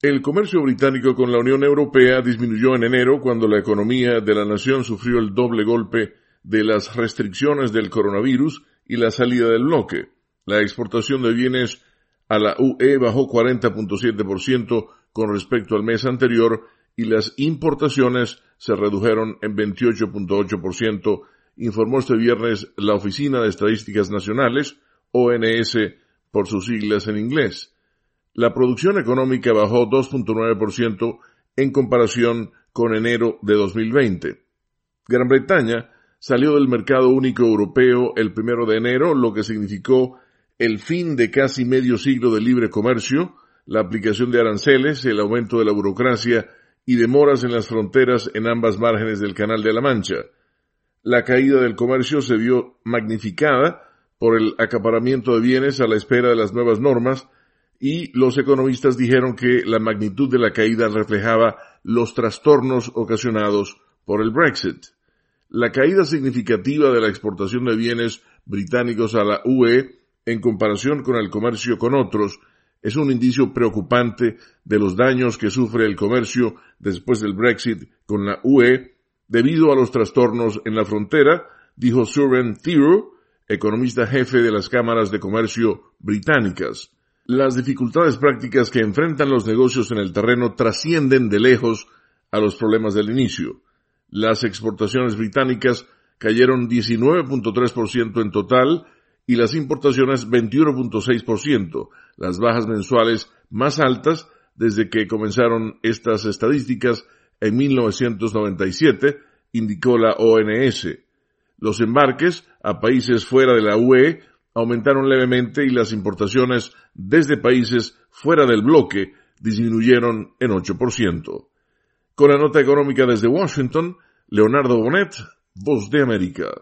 El comercio británico con la Unión Europea disminuyó en enero cuando la economía de la nación sufrió el doble golpe de las restricciones del coronavirus y la salida del bloque. La exportación de bienes a la UE bajó 40.7% con respecto al mes anterior y las importaciones se redujeron en 28.8%, informó este viernes la Oficina de Estadísticas Nacionales, ONS por sus siglas en inglés. La producción económica bajó 2.9% en comparación con enero de 2020. Gran Bretaña salió del mercado único europeo el 1 de enero, lo que significó el fin de casi medio siglo de libre comercio, la aplicación de aranceles, el aumento de la burocracia y demoras en las fronteras en ambas márgenes del Canal de la Mancha. La caída del comercio se vio magnificada por el acaparamiento de bienes a la espera de las nuevas normas, y los economistas dijeron que la magnitud de la caída reflejaba los trastornos ocasionados por el Brexit. La caída significativa de la exportación de bienes británicos a la UE en comparación con el comercio con otros es un indicio preocupante de los daños que sufre el comercio después del Brexit con la UE debido a los trastornos en la frontera, dijo Søren Thiroux, economista jefe de las cámaras de comercio británicas. Las dificultades prácticas que enfrentan los negocios en el terreno trascienden de lejos a los problemas del inicio. Las exportaciones británicas cayeron 19.3% en total y las importaciones 21.6%, las bajas mensuales más altas desde que comenzaron estas estadísticas en 1997, indicó la ONS. Los embarques a países fuera de la UE aumentaron levemente y las importaciones desde países fuera del bloque disminuyeron en 8%. Con la nota económica desde Washington, Leonardo Bonet, Voz de América.